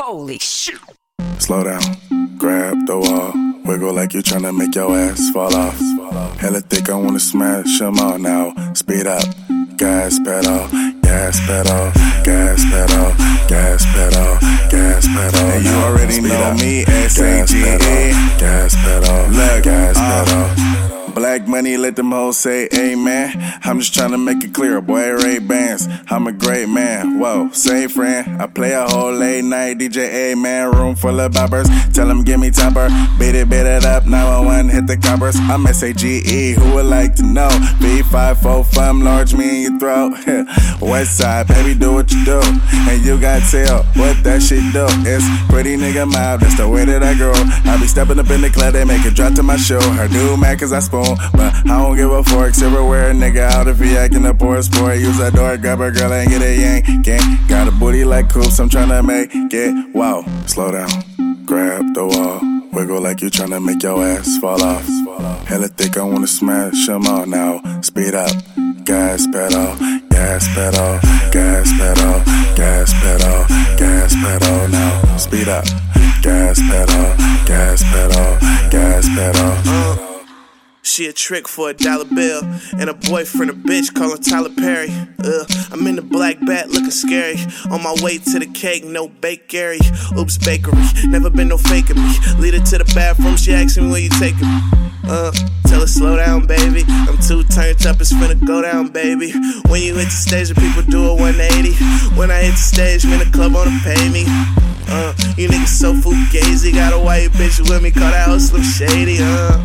Holy shit. Slow down, grab the wall, wiggle like you tryna make your ass fall off. Hella thick, I wanna smash them all now. Speed up, gas pedal, gas pedal, gas pedal, gas pedal, gas pedal. And you already know up. me, S-A-G-E. Gas pedal, Look, gas pedal. Black money, let them hoes say amen. I'm just tryna make it clear, boy, Ray-Bans. I'm a great man, whoa, say friend. I play a whole late night DJ, amen. Room full of boppers, tell them give me topper. Beat it up, 911, hit the coppers. I'm S-A-G-E, who would like to know? B545, fun, large me in your throat. West side, baby, do what you do. And you got tell what that shit do. It's pretty nigga mob, that's the way that I grow. I be stepping up in the club, they make it drop to my show. Her do mad cause I spoon. But I don't give a fork, silverware, nigga out if he acting up or a sport. Use that door, grab a girl and get a yank. Got a booty like coops, I'm tryna make it wow. Slow down, grab the wall, wiggle like you tryna make your ass fall off. Hella thick, I wanna smash them all now. Speed up, gas pedal, gas pedal, gas pedal, gas pedal, gas pedal now. Speed up, gas pedal, gas pedal, gas pedal. She a trick for $1 bill, and a boyfriend a bitch callin' Tyler Perry. I'm in the black bat looking scary. On my way to the cake, no bakery. Oops, bakery, never been no faking me. Lead her to the bathroom, she asking me where you taking me. Tell her slow down, baby. I'm too turned up, it's finna go down, baby. When you hit the stage, the people do a 180. When I hit the stage, man, the club wanna pay me. You niggas so fugazi. Got a white bitch with me, call that hoe Slim Shady.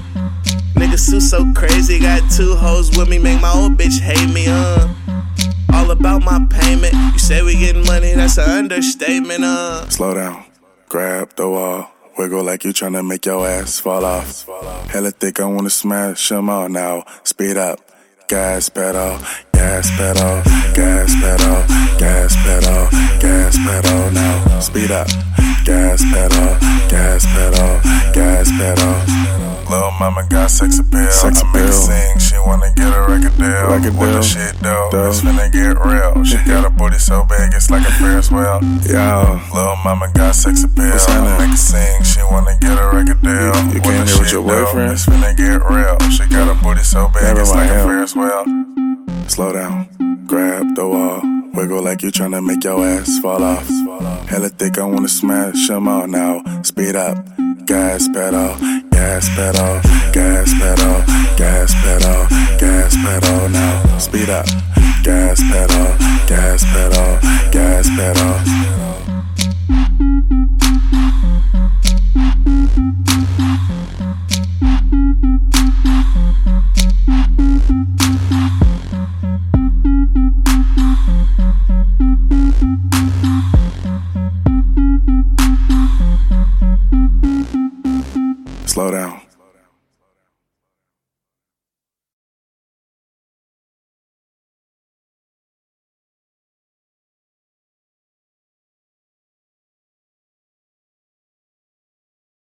Niggas so crazy, got 2 hoes with me, make my old bitch hate me, all about my payment. You say we getting money, that's an understatement, Slow down, grab the wall, wiggle like you tryna make your ass fall off. Hella thick, I wanna smash them all now. Speed up, gas pedal, gas pedal, gas pedal, gas pedal, gas pedal now. Speed up, gas pedal, gas pedal, gas pedal. Lil' mama got sex appeal. I make her sing, she wanna get a record deal. What the shit do? It's finna get real. She got a booty so big, it's like a Ferris wheel. Yo, Lil' mama got sex appeal. I make her sing, she wanna get a record deal. You came here with your boyfriend? It's finna get real. She got a booty so big, it's like a Ferris wheel. Slow down, grab the wall, wiggle like you tryna make your ass fall off. Hella thick, I wanna smash them all now. Speed up, gas pedal, gas pedal, gas pedal, gas pedal, gas pedal now. Speed up, gas pedal, gas pedal, gas pedal. Slow down.